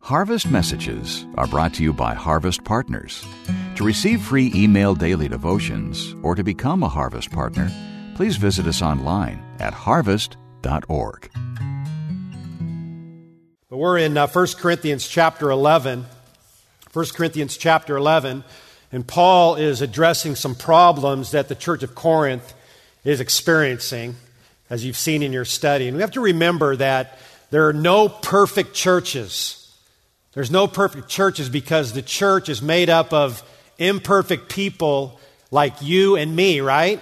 Harvest Messages are brought to you by Harvest Partners. To receive free email daily devotions or to become a Harvest Partner, please visit us online at harvest.org. But we're in 1 Corinthians chapter 11. 1 Corinthians chapter 11, and Paul is addressing some problems that the church of Corinth is experiencing, as you've seen in your study. And we have to remember that there are no perfect churches. There's no perfect churches because the church is made up of imperfect people like you and me, right?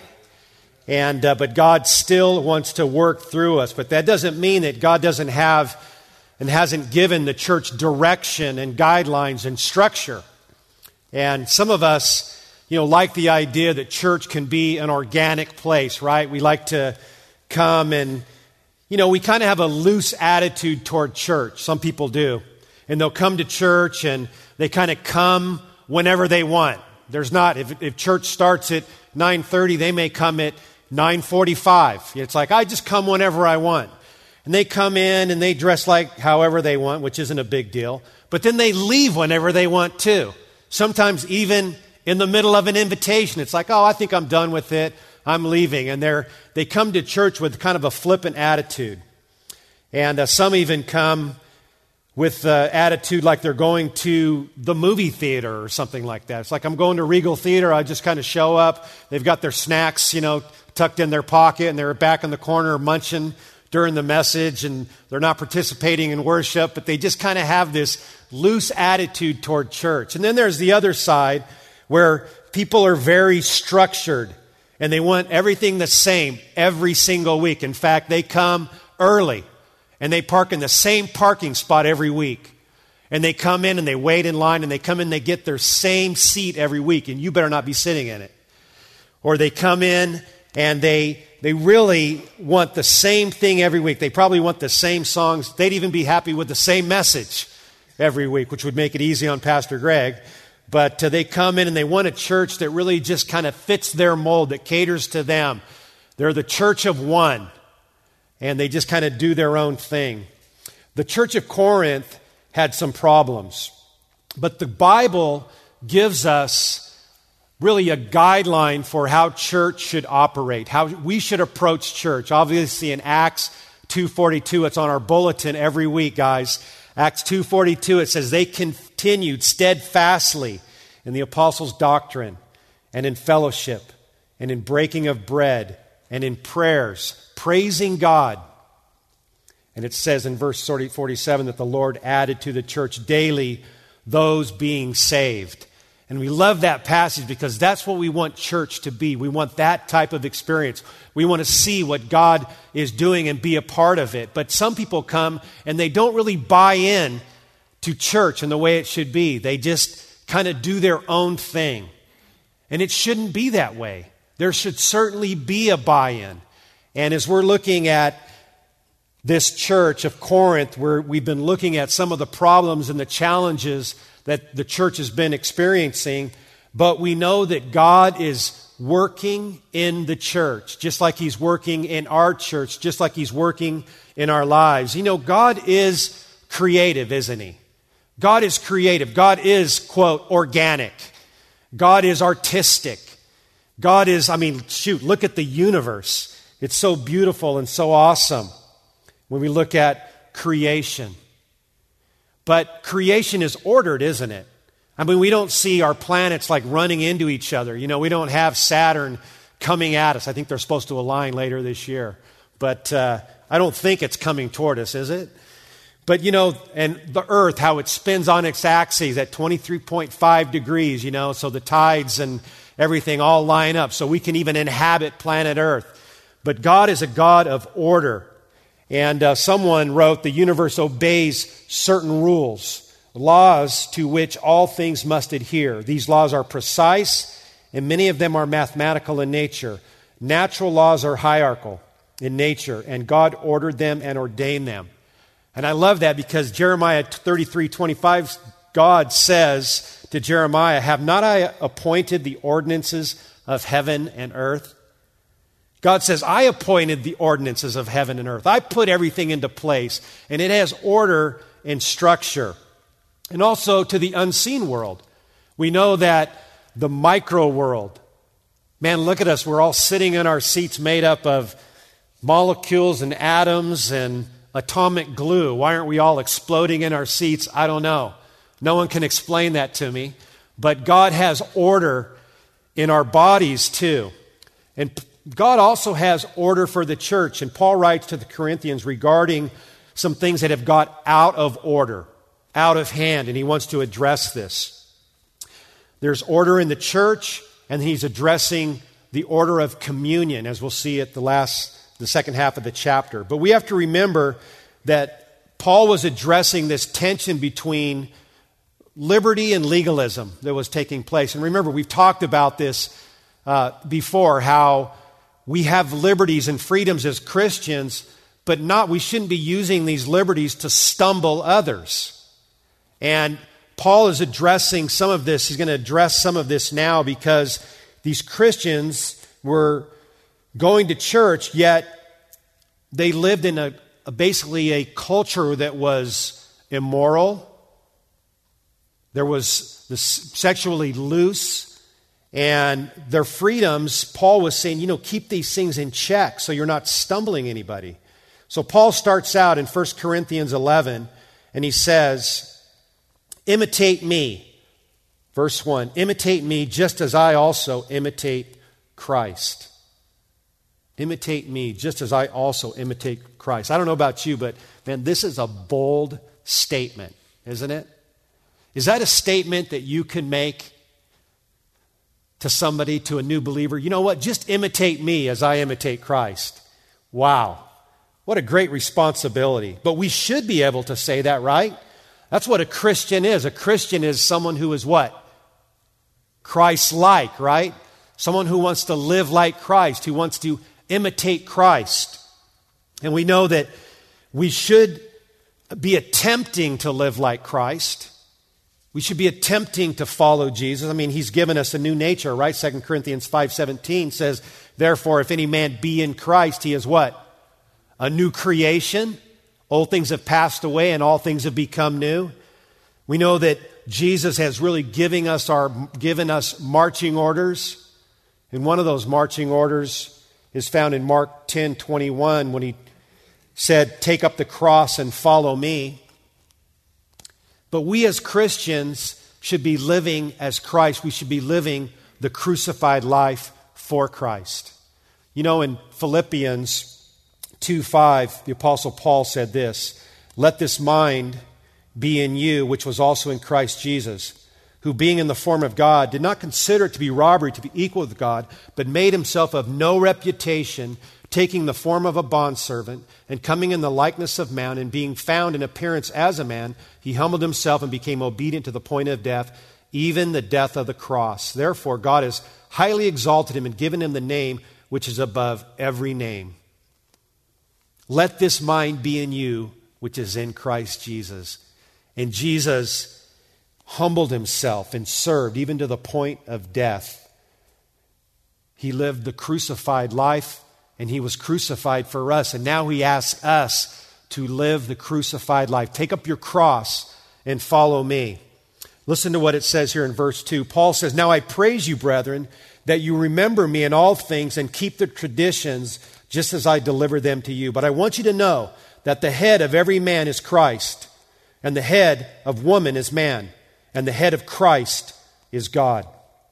And but God still wants to work through us. But that doesn't mean that God doesn't have and hasn't given the church direction and guidelines and structure. And some of us, like the idea that church can be an organic place, right? We like to come and, we kind of have a loose attitude toward church. Some people do. And they'll come to church and they kind of come whenever they want. There's not, if church starts at 9:30, they may come at 9:45. It's like, I just come whenever I want. And they come in and they dress like however they want, which isn't a big deal. But then they leave whenever they want to. Sometimes even in the middle of an invitation, it's like, I think I'm done with it. I'm leaving. And they come to church with kind of a flippant attitude. And some even come with attitude like they're going to the movie theater or something like that. It's like, I'm going to Regal Theater. I just kind of show up. They've got their snacks, tucked in their pocket, and they're back in the corner munching during the message, and they're not participating in worship, but they just kind of have this loose attitude toward church. And then there's the other side where people are very structured, and they want everything the same every single week. In fact, they come early. And they park in the same parking spot every week. And they come in and they wait in line and they come in and they get their same seat every week. And you better not be sitting in it. Or they come in and they really want the same thing every week. They probably want the same songs. They'd even be happy with the same message every week, which would make it easy on Pastor Greg. But they come in and they want a church that really just kind of fits their mold, that caters to them. They're the church of one. And they just kind of do their own thing. The church of Corinth had some problems. But the Bible gives us really a guideline for how church should operate, how we should approach church. Obviously in Acts 2:42, it's on our bulletin every week, guys. Acts 2:42, it says, they continued steadfastly in the apostles' doctrine and in fellowship and in breaking of bread and in prayers, praising God. And it says in verse 47 that the Lord added to the church daily those being saved. And we love that passage because that's what we want church to be. We want that type of experience. We want to see what God is doing and be a part of it. But some people come and they don't really buy in to church in the way it should be. They just kind of do their own thing. And it shouldn't be that way. There should certainly be a buy-in. And as we're looking at this church of Corinth, where we've been looking at some of the problems and the challenges that the church has been experiencing, but we know that God is working in the church, just like He's working in our church, just like He's working in our lives. God is creative, isn't He? God is creative. God is, quote, organic. God is artistic. God is, look at the universe. It's so beautiful and so awesome when we look at creation. But creation is ordered, isn't it? We don't see our planets like running into each other. We don't have Saturn coming at us. I think they're supposed to align later this year. But I don't think it's coming toward us, is it? But, and the earth, how it spins on its axis at 23.5 degrees, so the tides and everything all line up so we can even inhabit planet Earth. But God is a God of order. And someone wrote, the universe obeys certain rules, laws to which all things must adhere. These laws are precise, and many of them are mathematical in nature. Natural laws are hierarchical in nature, and God ordered them and ordained them. And I love that because Jeremiah 33:25, God says to Jeremiah, have not I appointed the ordinances of heaven and earth? God says, I appointed the ordinances of heaven and earth. I put everything into place, and it has order and structure. and also to the unseen world. We know that the micro world, man, look at us. We're all sitting in our seats made up of molecules and atoms and atomic glue. Why aren't we all exploding in our seats? I don't know. No one can explain that to me. But God has order in our bodies too. And God also has order for the church. And Paul writes to the Corinthians regarding some things that have got out of order, out of hand, and he wants to address this. There's order in the church, and he's addressing the order of communion, as we'll see at the second half of the chapter. But we have to remember that Paul was addressing this tension between liberty and legalism that was taking place. And remember, we've talked about this before, how we have liberties and freedoms as Christians, but we shouldn't be using these liberties to stumble others. And Paul is addressing some of this. He's going to address some of this now because these Christians were going to church, yet they lived in basically a culture that was immoral. There was this sexually loose, and their freedoms, Paul was saying, keep these things in check so you're not stumbling anybody. So Paul starts out in 1 Corinthians 11, and he says, imitate me. Verse 1, imitate me just as I also imitate Christ. Imitate me just as I also imitate Christ. I don't know about you, but man, this is a bold statement, isn't it? Is that a statement that you can make to somebody, to a new believer? You know what? Just imitate me as I imitate Christ. Wow. What a great responsibility. But we should be able to say that, right? That's what a Christian is. A Christian is someone who is what? Christ-like, right? Someone who wants to live like Christ, who wants to imitate Christ. And we know that we should be attempting to live like Christ. We should be attempting to follow Jesus. I mean, he's given us a new nature, right? 2 Corinthians 5:17 says, therefore, if any man be in Christ, he is what? A new creation. Old things have passed away and all things have become new. We know that Jesus has really given us marching orders. And one of those marching orders is found in Mark 10:21 when he said, take up the cross and follow me. But we as Christians should be living as Christ. We should be living the crucified life for Christ. In Philippians 2:5, the Apostle Paul said this, let this mind be in you, which was also in Christ Jesus, who being in the form of God, did not consider it to be robbery to be equal with God, but made himself of no reputation, taking the form of a bondservant, and coming in the likeness of man, and being found in appearance as a man, he humbled himself and became obedient to the point of death, even the death of the cross. Therefore, God has highly exalted him and given him the name which is above every name. Let this mind be in you, which is in Christ Jesus. And Jesus humbled himself and served even to the point of death. He lived the crucified life, and he was crucified for us. And now he asks us to live the crucified life. Take up your cross and follow me. Listen to what it says here in verse 2. Paul says, now I praise you, brethren, that you remember me in all things and keep the traditions just as I deliver them to you. But I want you to know that the head of every man is Christ, and the head of woman is man, and the head of Christ is God.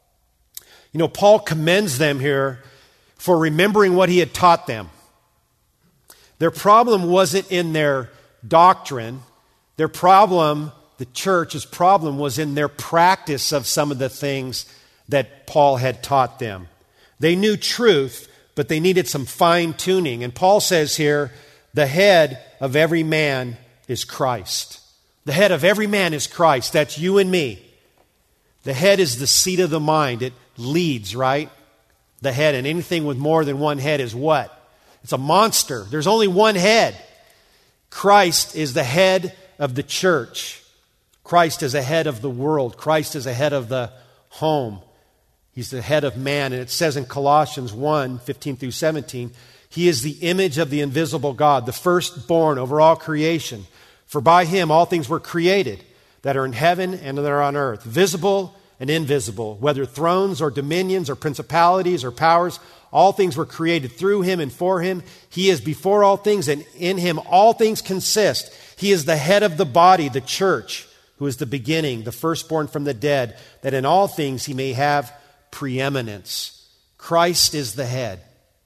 Paul commends them here for remembering what he had taught them. Their problem wasn't in their doctrine. Their problem, the church's problem, was in their practice of some of the things that Paul had taught them. They knew truth, but they needed some fine-tuning. And Paul says here, the head of every man is Christ. The head of every man is Christ. That's you and me. The head is the seat of the mind. It leads, right? The head, and anything with more than one head is what? It's a monster. There's only one head. Christ is the head of the church. Christ is the head of the world. Christ is the head of the home. He's the head of man. And it says in Colossians 1:15 through 17, he is the image of the invisible God, the firstborn over all creation. For by him all things were created, that are in heaven and that are on earth, visible and invisible, whether thrones or dominions or principalities or powers. All things were created through him and for him. He is before all things, and in him all things consist. He is the head of the body, the church, who is the beginning, the firstborn from the dead, that in all things he may have preeminence. Christ is the head.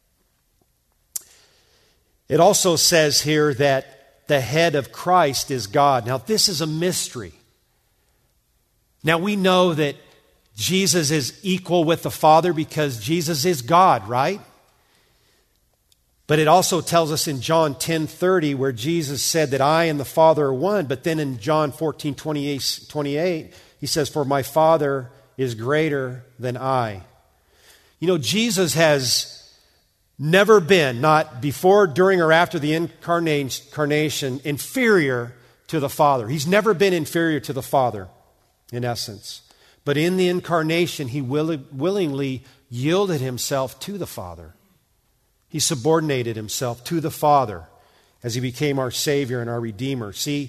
It also says here that the head of Christ is God. Now, this is a mystery. Now, we know that Jesus is equal with the Father because Jesus is God, right? But it also tells us in John 10:30 where Jesus said that I and the Father are one. But then in John 14:28, he says, for my Father is greater than I. You know, Jesus has never been, not before, during, or after the incarnation, inferior to the Father. He's never been inferior to the Father, in essence. But in the incarnation, he willingly yielded himself to the Father. He subordinated himself to the Father as he became our Savior and our Redeemer. See,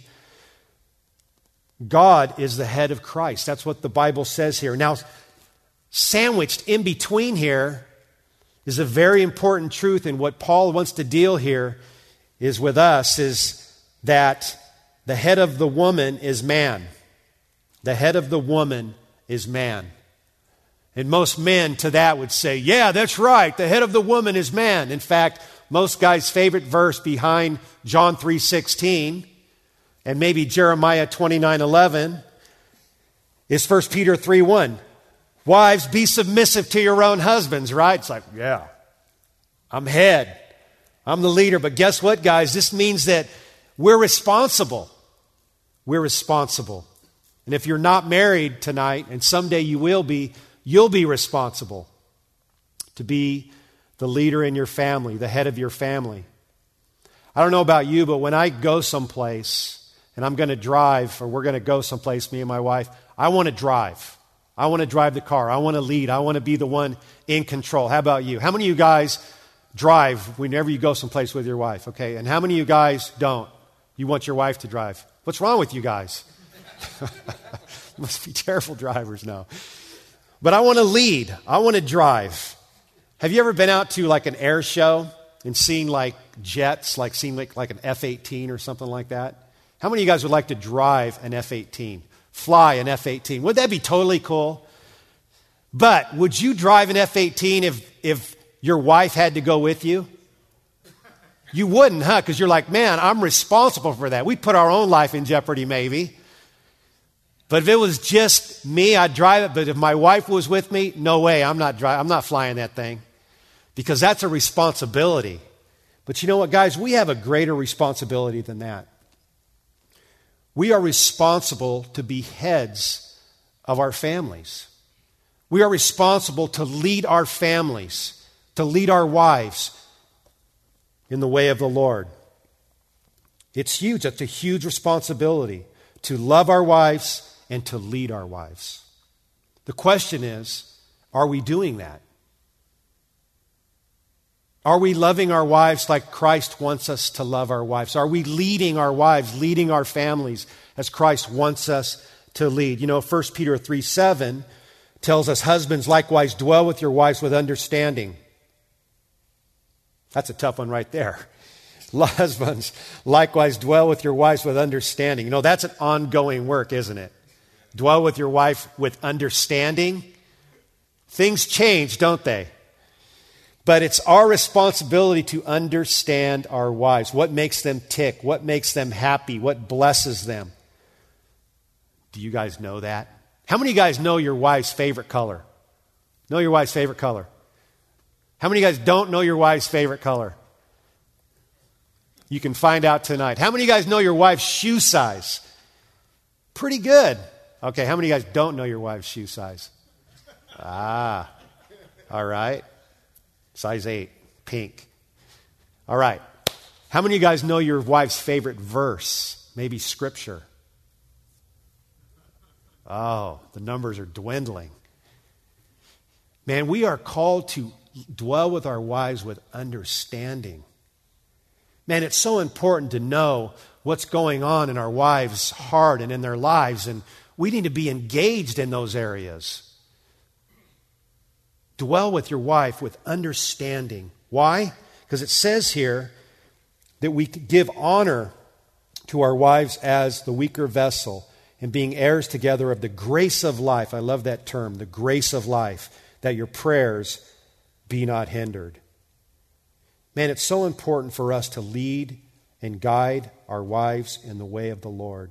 God is the head of Christ. That's what the Bible says here. Now, sandwiched in between here is a very important truth, and what Paul wants to deal here is with us, is that the head of the woman is man. The head of the woman is man. And most men to that would say, yeah, that's right, the head of the woman is man. In fact, most guys' favorite verse behind John 3:16 and maybe Jeremiah 29:11 is 1 Peter 3:1. Wives, be submissive to your own husbands, right? It's like, yeah, I'm head. I'm the leader. But guess what, guys? This means that we're responsible. We're responsible. And if you're not married tonight, and someday you will be, you'll be responsible to be the leader in your family, the head of your family. I don't know about you, but when I go someplace and I'm going to drive, or we're going to go someplace, me and my wife, I want to drive. I want to drive the car. I want to lead. I want to be the one in control. How about you? How many of you guys drive whenever you go someplace with your wife? Okay, and how many of you guys don't? You want your wife to drive. What's wrong with you guys? Must be terrible drivers now. But I want to lead. I want to drive. Have you ever been out to like an air show and seen like jets, like seen like an F-18 or something like that? How many of you guys would like to drive an F-18? Fly an F-18? Would that be totally cool? But would you drive an F-18 if your wife had to go with you? You wouldn't, huh? Because you're like, man, I'm responsible for that. We'd put our own life in jeopardy maybe. But if it was just me, I'd drive it. But if my wife was with me, no way, I'm not flying that thing. Because that's a responsibility. But you know what, guys? We have a greater responsibility than that. We are responsible to be heads of our families. We are responsible to lead our families, to lead our wives in the way of the Lord. It's huge. It's a huge responsibility to love our wives and to lead our wives. The question is, are we doing that? Are we loving our wives like Christ wants us to love our wives? Are we leading our wives, leading our families as Christ wants us to lead? You know, 1 Peter 3:7 tells us, husbands, likewise dwell with your wives with understanding. That's a tough one right there. Husbands, likewise dwell with your wives with understanding. You know, that's an ongoing work, isn't it? Dwell with your wife with understanding. Things change, don't they? But it's our responsibility to understand our wives. What makes them tick? What makes them happy? What blesses them? Do you guys know that? How many of you guys know your wife's favorite color? Know your wife's favorite color? How many of you guys don't know your wife's favorite color? You can find out tonight. How many of you guys know your wife's shoe size? Pretty good. Okay, how many of you guys don't know your wife's shoe size? All right. Size 8, pink. All right. How many of you guys know your wife's favorite verse? Maybe scripture. Oh, the numbers are dwindling. Man, we are called to dwell with our wives with understanding. Man, it's so important to know what's going on in our wives' heart and in their lives, and we need to be engaged in those areas. Dwell with your wife with understanding. Why? Because it says here that we give honor to our wives as the weaker vessel and being heirs together of the grace of life. I love that term, the grace of life, that your prayers be not hindered. Man, it's so important for us to lead and guide our wives in the way of the Lord.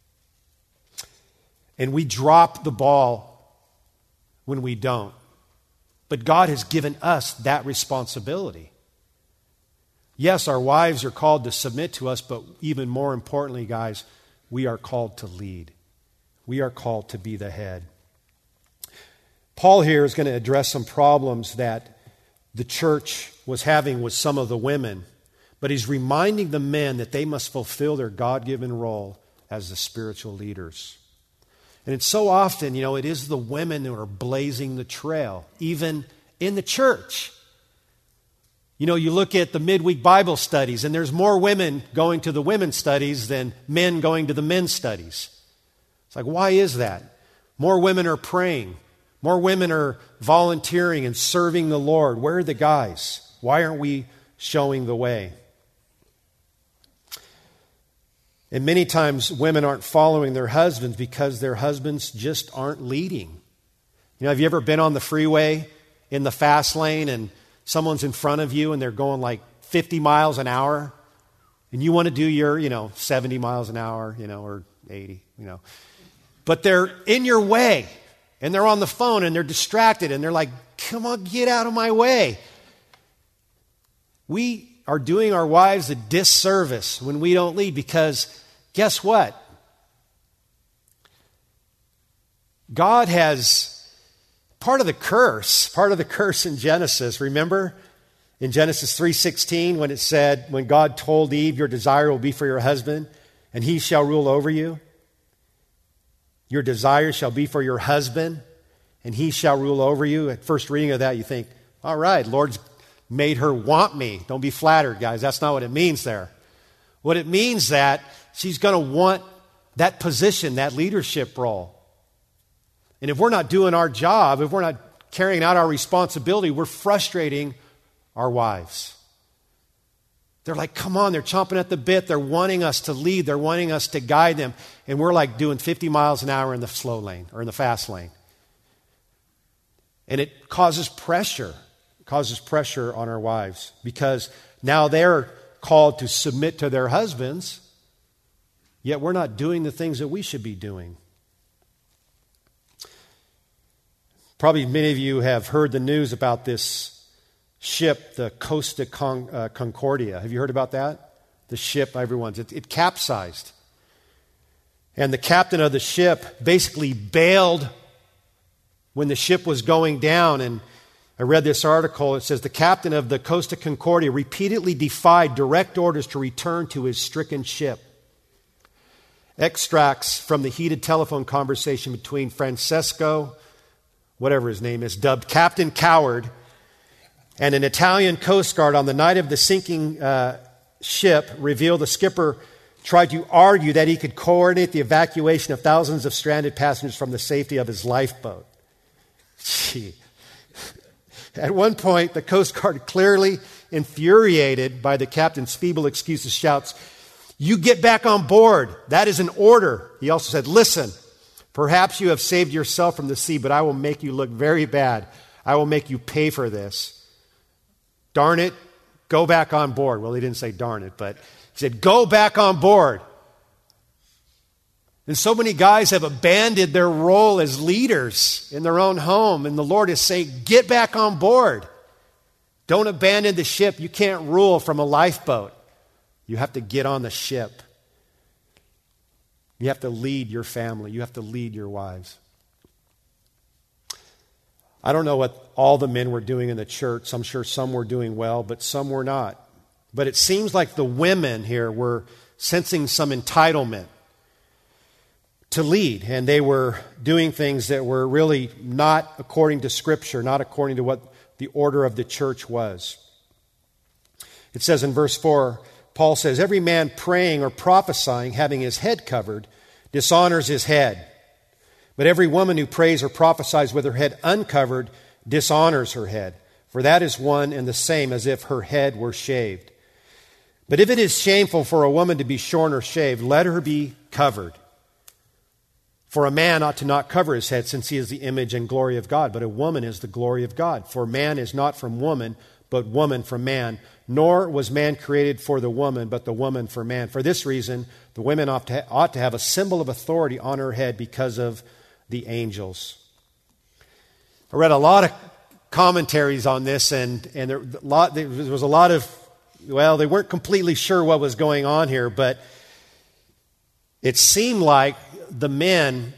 And we drop the ball when we don't. But God has given us that responsibility. Yes, our wives are called to submit to us, but even more importantly, guys, we are called to lead. We are called to be the head. Paul here is going to address some problems that the church was having with some of the women, but he's reminding the men that they must fulfill their God-given role as the spiritual leaders. And it's so often, it is the women who are blazing the trail, even in the church. You look at the midweek Bible studies, and there's more women going to the women's studies than men going to the men's studies. It's like, why is that? More women are praying. More women are volunteering and serving the Lord. Where are the guys? Why aren't we showing the way? And many times women aren't following their husbands because their husbands just aren't leading. Have you ever been on the freeway in the fast lane and someone's in front of you and they're going like 50 miles an hour and you want to do your, 70 miles an hour, or 80, But they're in your way and they're on the phone and they're distracted and they're like, come on, get out of my way. We are doing our wives a disservice when we don't lead because guess what? God has part of the curse in Genesis, remember? In Genesis 3:16 when it said, when God told Eve, your desire will be for your husband and he shall rule over you. Your desire shall be for your husband and he shall rule over you. At first reading of that, you think, all right, Lord's made her want me. Don't be flattered, guys. That's not what it means there. What it means that she's going to want that position, that leadership role. And if we're not doing our job, if we're not carrying out our responsibility, we're frustrating our wives. They're like, come on, they're chomping at the bit. They're wanting us to lead. They're wanting us to guide them. And we're like doing 50 miles an hour in the slow lane or in the fast lane. And it causes pressure. It causes pressure on our wives because now they're called to submit to their husbands, yet we're not doing the things that we should be doing. Probably many of you have heard the news about this ship, the Costa Concordia. Have you heard about that? The ship, everyone's. It capsized. And the captain of the ship basically bailed when the ship was going down. And I read this article. It says the captain of the Costa Concordia repeatedly defied direct orders to return to his stricken ship. Extracts from the heated telephone conversation between Francesco, whatever his name is, dubbed Captain Coward, and an Italian Coast Guard on the night of the sinking ship revealed the skipper tried to argue that he could coordinate the evacuation of thousands of stranded passengers from the safety of his lifeboat. Gee. At one point, the Coast Guard, clearly infuriated by the captain's feeble excuses, shouts, "You get back on board. That is an order." He also said, "Listen, perhaps you have saved yourself from the sea, but I will make you look very bad. I will make you pay for this. Darn it, go back on board." Well, he didn't say darn it, but he said, "Go back on board." And so many guys have abandoned their role as leaders in their own home, and the Lord is saying, get back on board. Don't abandon the ship. You can't rule from a lifeboat. You have to get on the ship. You have to lead your family. You have to lead your wives. I don't know what all the men were doing in the church. I'm sure some were doing well, but some were not. But it seems like the women here were sensing some entitlement to lead, and they were doing things that were really not according to Scripture, not according to what the order of the church was. It says in verse 4, Paul says, every man praying or prophesying, having his head covered, dishonors his head. But every woman who prays or prophesies with her head uncovered dishonors her head. For that is one and the same as if her head were shaved. But if it is shameful for a woman to be shorn or shaved, let her be covered. For a man ought to not cover his head, since he is the image and glory of God. But a woman is the glory of God. For man is not from woman, but woman from man. Nor was man created for the woman, but the woman for man. For this reason, the women ought to have a symbol of authority on her head because of the angels. I read a lot of commentaries on this, and there was a lot of, well, they weren't completely sure what was going on here, but it seemed like the men,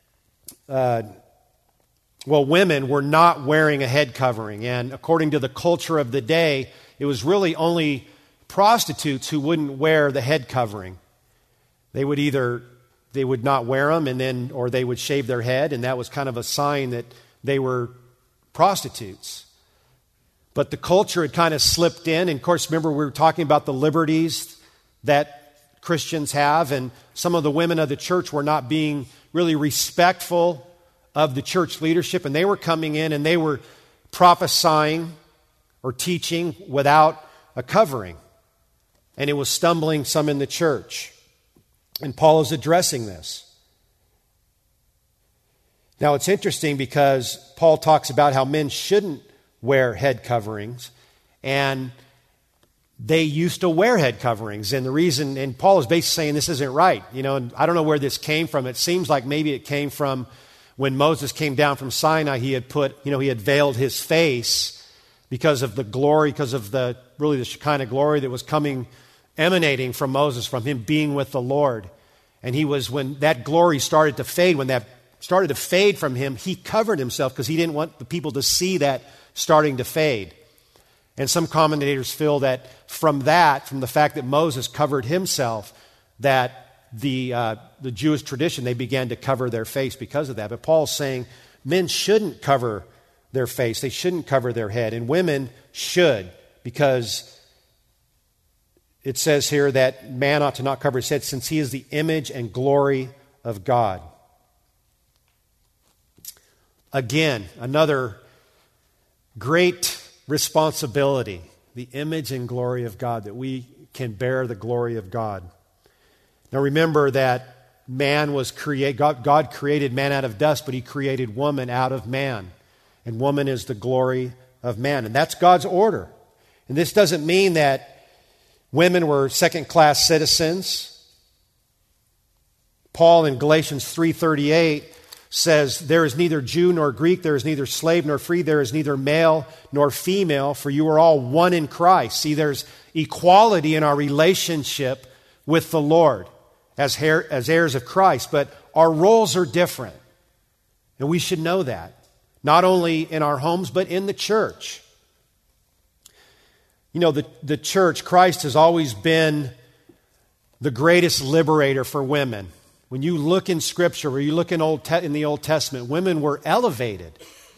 women were not wearing a head covering. And according to the culture of the day, it was really only prostitutes who wouldn't wear the head covering. They would not wear them, or they would shave their head, and that was kind of a sign that they were prostitutes. But the culture had kind of slipped in. And of course, remember, we were talking about the liberties that Christians have, and some of the women of the church were not being really respectful of the church leadership, and they were coming in and they were prophesying or teaching without a covering. And it was stumbling some in the church. And Paul is addressing this. Now, it's interesting because Paul talks about how men shouldn't wear head coverings, and they used to wear head coverings. And the reason, and Paul is basically saying this isn't right. And I don't know where this came from. It seems like maybe it came from when Moses came down from Sinai. He had veiled his face because of the glory, because of the Shekinah glory that was emanating from Moses, from him being with the Lord. And when that glory started to fade, when that started to fade from him, he covered himself because he didn't want the people to see that starting to fade. And some commentators feel that from the fact that Moses covered himself, that the Jewish tradition, they began to cover their face because of that. But Paul's saying men shouldn't cover their face. They shouldn't cover their head. And women should, because it says here that man ought to not cover his head, since he is the image and glory of God. Again, another great responsibility, the image and glory of God, that we can bear the glory of God. Now remember that God created man out of dust, but he created woman out of man. And woman is the glory of man. And that's God's order. And this doesn't mean that women were second-class citizens. Paul in Galatians 3:38 says, there is neither Jew nor Greek, there is neither slave nor free, there is neither male nor female, for you are all one in Christ. See, there's equality in our relationship with the Lord as heirs of Christ, but our roles are different. And we should know that, not only in our homes, but in the church. The church, Christ has always been the greatest liberator for women. When you look in Scripture, or you look in the Old Testament, women were elevated.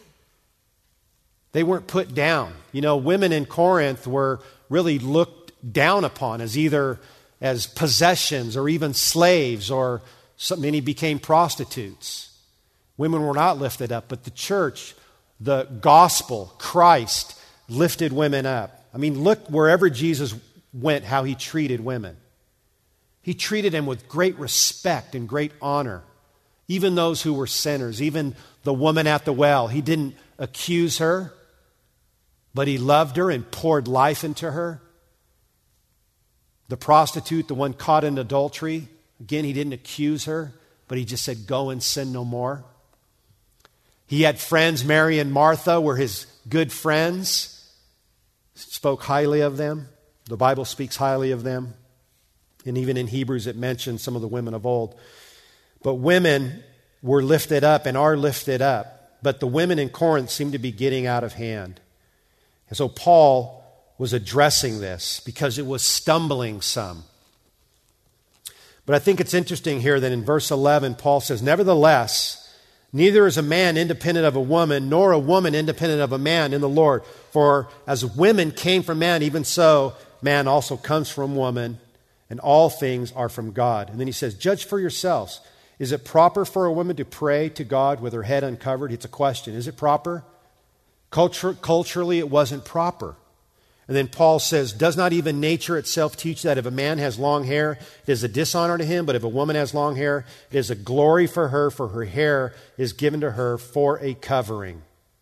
They weren't put down. Women in Corinth were really looked down upon as either as possessions or even slaves, or many became prostitutes. Women were not lifted up, but the church, the gospel, Christ, lifted women up. Look wherever Jesus went, how he treated women. He treated them with great respect and great honor. Even those who were sinners, even the woman at the well. He didn't accuse her, but he loved her and poured life into her. The prostitute, the one caught in adultery, again, he didn't accuse her, but he just said, go and sin no more. He had friends, Mary and Martha were his good friends, spoke highly of them. The Bible speaks highly of them. And even in Hebrews, it mentions some of the women of old. But women were lifted up and are lifted up. But the women in Corinth seem to be getting out of hand. And so Paul was addressing this because it was stumbling some. But I think it's interesting here that in verse 11, Paul says, nevertheless, neither is a man independent of a woman, nor a woman independent of a man in the Lord. For as women came from man, even so man also comes from woman, and all things are from God. And then he says, judge for yourselves. Is it proper for a woman to pray to God with her head uncovered? It's a question. Is it proper? Culturally, it wasn't proper. And then Paul says, does not even nature itself teach that if a man has long hair, it is a dishonor to him, but if a woman has long hair, it is a glory for her hair is given to her for a covering.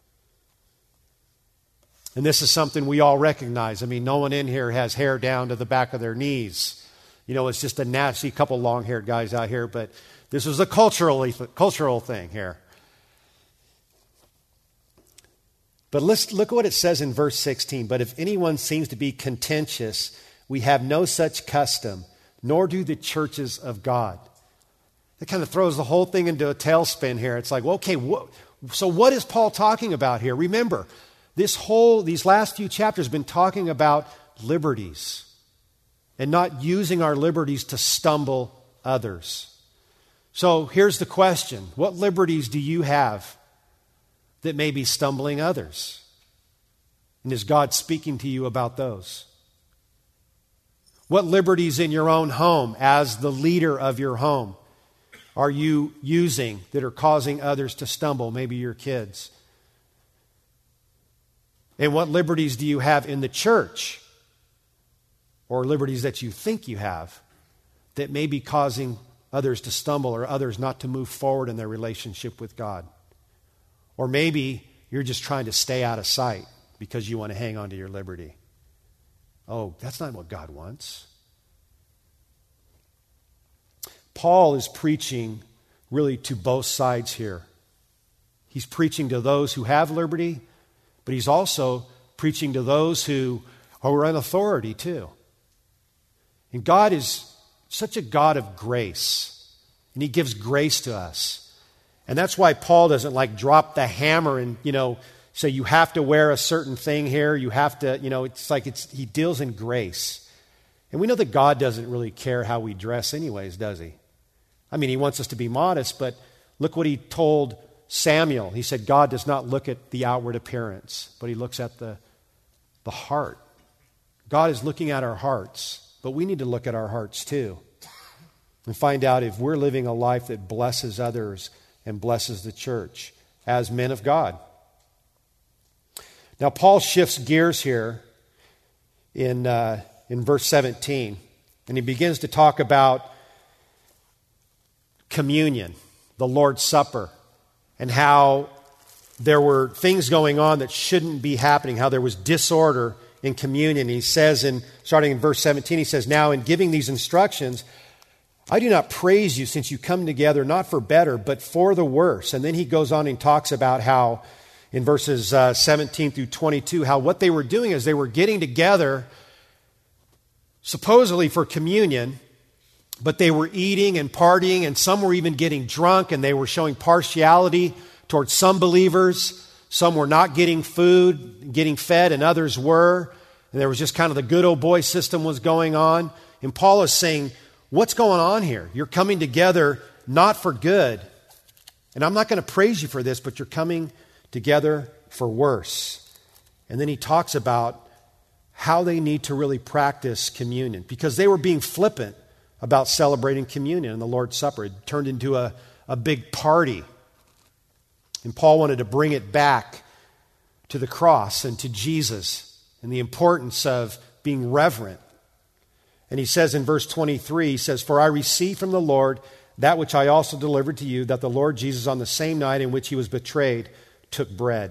And this is something we all recognize. I mean, no one in here has hair down to the back of their knees. You know, it's just a nasty couple long-haired guys out here, but this is a cultural thing here. But let's look at what it says in verse 16. But if anyone seems to be contentious, we have no such custom, nor do the churches of God. That kind of throws the whole thing into a tailspin here. It's like, well, okay, so what is Paul talking about here? Remember, these last few chapters have been talking about liberties and not using our liberties to stumble others. So here's the question. What liberties do you have that may be stumbling others? And is God speaking to you about those? What liberties in your own home, as the leader of your home, are you using that are causing others to stumble, maybe your kids? And what liberties do you have in the church, or liberties that you think you have, that may be causing others to stumble or others not to move forward in their relationship with God? Or maybe you're just trying to stay out of sight because you want to hang on to your liberty. Oh, that's not what God wants. Paul is preaching really to both sides here. He's preaching to those who have liberty, but he's also preaching to those who are in authority too. And God is such a God of grace, and he gives grace to us. And that's why Paul doesn't like drop the hammer and, say you have to wear a certain thing here. You have to, it's like he deals in grace. And we know that God doesn't really care how we dress anyways, does he? I mean, he wants us to be modest, but look what he told Samuel. He said, God does not look at the outward appearance, but he looks at the heart. God is looking at our hearts, but we need to look at our hearts too and find out if we're living a life that blesses others and blesses the church as men of God. Now, Paul shifts gears here in verse 17, and he begins to talk about communion, the Lord's Supper, and how there were things going on that shouldn't be happening, how there was disorder in communion. He says, starting in verse 17, he says, now in giving these instructions, I do not praise you since you come together not for better, but for the worse. And then he goes on and talks about how in verses 17 through 22, how what they were doing is they were getting together supposedly for communion, but they were eating and partying, and some were even getting drunk, and they were showing partiality towards some believers. Some were not getting food, getting fed, and others were. And there was just kind of the good old boy system was going on. And Paul is saying, what's going on here? You're coming together not for good. And I'm not going to praise you for this, but you're coming together for worse. And then he talks about how they need to really practice communion, because they were being flippant about celebrating communion and the Lord's Supper. It turned into a big party. And Paul wanted to bring it back to the cross and to Jesus and the importance of being reverent. And he says in verse 23, he says, for I received from the Lord that which I also delivered to you, that the Lord Jesus on the same night in which he was betrayed took bread.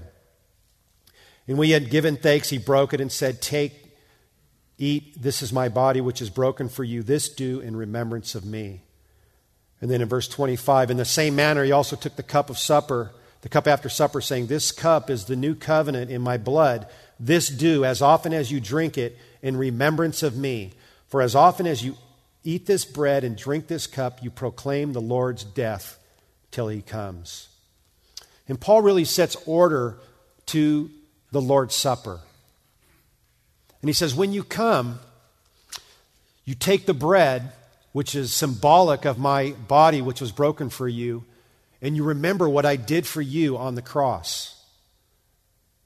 And when he had given thanks, he broke it and said, take, eat, this is my body which is broken for you. This do in remembrance of me. And then in verse 25, in the same manner he also took the cup after supper, saying, this cup is the new covenant in my blood. This do as often as you drink it in remembrance of me. For as often as you eat this bread and drink this cup, you proclaim the Lord's death till he comes. And Paul really sets order to the Lord's Supper. And he says, when you come, you take the bread, which is symbolic of my body, which was broken for you, and you remember what I did for you on the cross.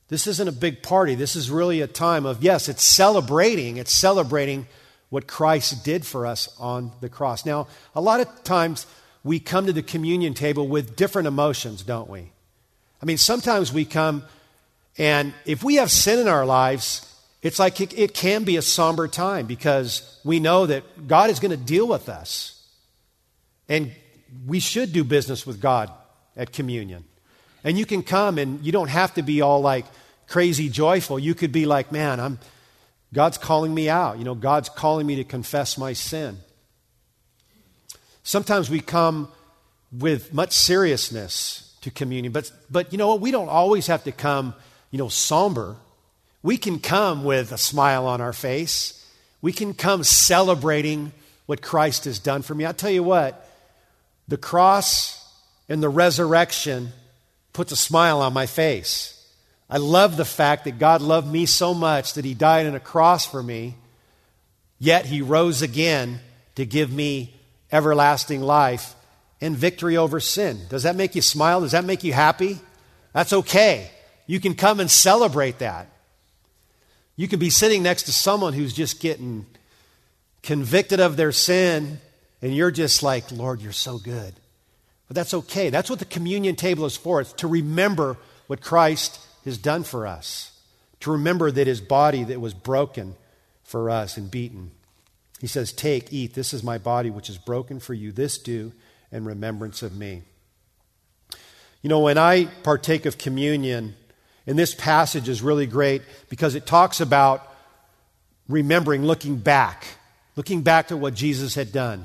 This isn't a big party. This is really a time of, yes, it's celebrating what Christ did for us on the cross. Now, a lot of times we come to the communion table with different emotions, don't we? I mean, sometimes we come, and if we have sin in our lives, it's like it can be a somber time because we know that God is going to deal with us. And we should do business with God at communion. And you can come and you don't have to be all like crazy joyful. You could be like, man, God's calling me out. You know, God's calling me to confess my sin. Sometimes we come with much seriousness to communion. But you know what? We don't always have to come, somber. We can come with a smile on our face. We can come celebrating what Christ has done for me. I'll tell you what, the cross and the resurrection puts a smile on my face. I love the fact that God loved me so much that He died on a cross for me, yet He rose again to give me everlasting life and victory over sin. Does that make you smile? Does that make you happy? That's okay. You can come and celebrate that. You can be sitting next to someone who's just getting convicted of their sin, and you're just like, Lord, you're so good. But that's okay. That's what the communion table is for. It's to remember what Christ has done for us. To remember that His body that was broken for us and beaten. He says, take, eat. This is my body which is broken for you. This do in remembrance of me. You know, when I partake of communion, and this passage is really great because it talks about remembering, looking back to what Jesus had done.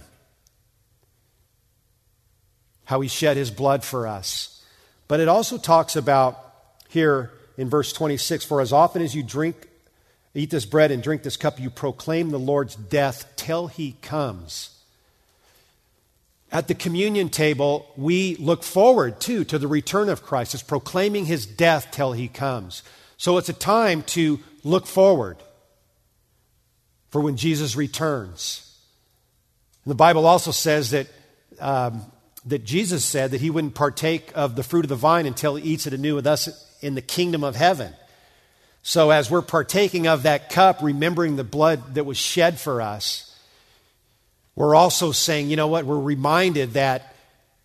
How He shed His blood for us. But it also talks about here in verse 26, for as often as you eat this bread and drink this cup, you proclaim the Lord's death till He comes. At the communion table, we look forward to the return of Christ. It's proclaiming His death till He comes. So it's a time to look forward for when Jesus returns. And the Bible also says that Jesus said that He wouldn't partake of the fruit of the vine until He eats it anew with us in the kingdom of heaven. So as we're partaking of that cup, remembering the blood that was shed for us, we're also saying, you know what, we're reminded that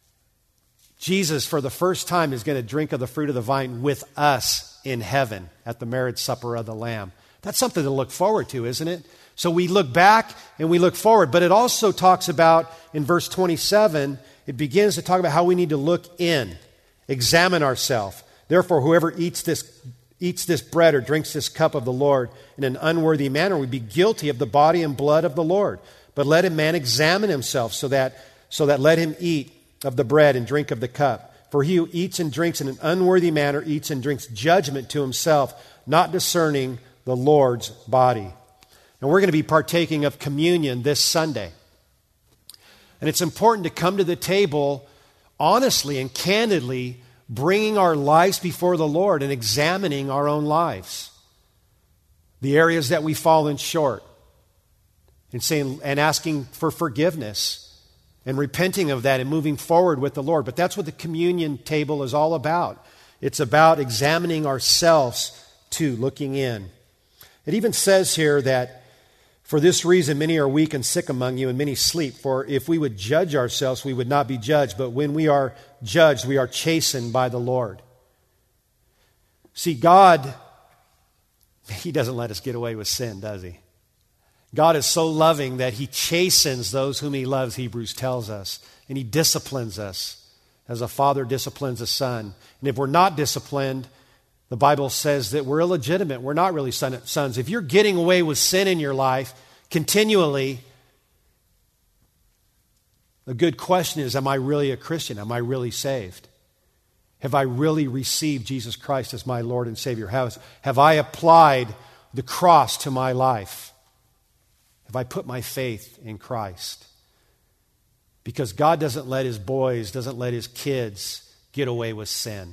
Jesus, for the first time, is going to drink of the fruit of the vine with us in heaven at the marriage supper of the Lamb. That's something to look forward to, isn't it? So we look back and we look forward. But it also talks about, in verse 27, it begins to talk about how we need to look in, examine ourselves. Therefore, whoever eats this bread or drinks this cup of the Lord in an unworthy manner would be guilty of the body and blood of the Lord. But let a man examine himself, so that let him eat of the bread and drink of the cup. For he who eats and drinks in an unworthy manner eats and drinks judgment to himself, not discerning the Lord's body. And we're going to be partaking of communion this Sunday. And it's important to come to the table honestly and candidly, bringing our lives before the Lord and examining our own lives. The areas that we've fallen short. And asking for forgiveness and repenting of that and moving forward with the Lord. But that's what the communion table is all about. It's about examining ourselves too, looking in. It even says here that for this reason many are weak and sick among you and many sleep. For if we would judge ourselves, we would not be judged. But when we are judged, we are chastened by the Lord. See, God, He doesn't let us get away with sin, does He? God is so loving that He chastens those whom He loves, Hebrews tells us. And He disciplines us as a father disciplines a son. And if we're not disciplined, the Bible says that we're illegitimate. We're not really sons. If you're getting away with sin in your life continually, the good question is, am I really a Christian? Am I really saved? Have I really received Jesus Christ as my Lord and Savior? Have I applied the cross to my life? Have I put my faith in Christ? Because God doesn't let His boys, doesn't let His kids get away with sin.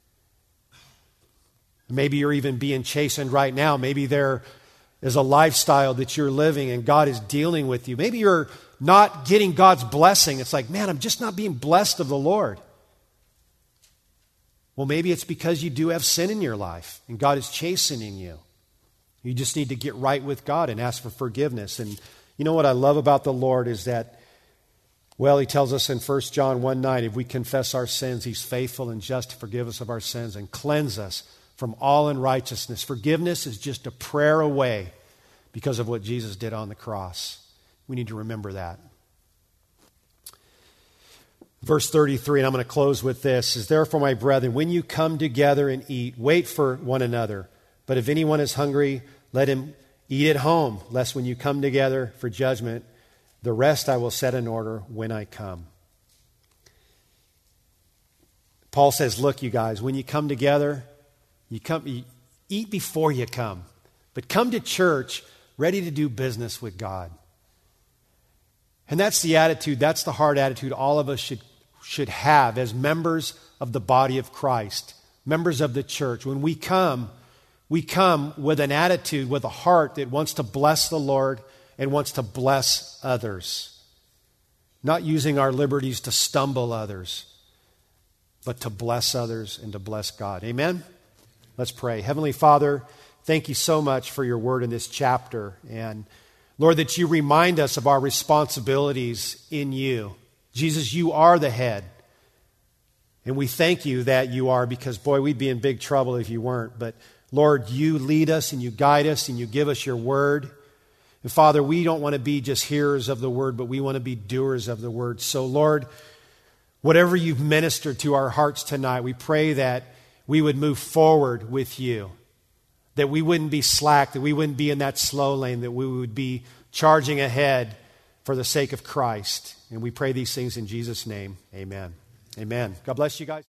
Maybe you're even being chastened right now. Maybe there is a lifestyle that you're living and God is dealing with you. Maybe you're not getting God's blessing. It's like, man, I'm just not being blessed of the Lord. Well, maybe it's because you do have sin in your life and God is chastening you. You just need to get right with God and ask for forgiveness. And you know what I love about the Lord is that, well, he tells us in 1 John 1:9, if we confess our sins, he's faithful and just to forgive us of our sins and cleanse us from all unrighteousness. Forgiveness is just a prayer away because of what Jesus did on the cross. We need to remember that. Verse 33, and I'm going to close with this, is therefore, my brethren, when you come together and eat, wait for one another. But if anyone is hungry, let him eat at home, lest when you come together for judgment, the rest I will set in order when I come. Paul says, look, you guys, when you come together, you eat before you come. But come to church ready to do business with God. And that's the attitude, that's the hard attitude all of us should have as members of the body of Christ, members of the church. When we come with an attitude, with a heart that wants to bless the Lord and wants to bless others. Not using our liberties to stumble others, but to bless others and to bless God. Amen? Let's pray. Heavenly Father, thank you so much for your word in this chapter. And Lord, that you remind us of our responsibilities in you. Jesus, you are the head. And we thank you that you are, because, boy, we'd be in big trouble if you weren't. But, Lord, you lead us and you guide us and you give us your word. And, Father, we don't want to be just hearers of the word, but we want to be doers of the word. So, Lord, whatever you've ministered to our hearts tonight, we pray that we would move forward with you, that we wouldn't be slack, that we wouldn't be in that slow lane, that we would be charging ahead for the sake of Christ. And we pray these things in Jesus' name. Amen. Amen. God bless you guys.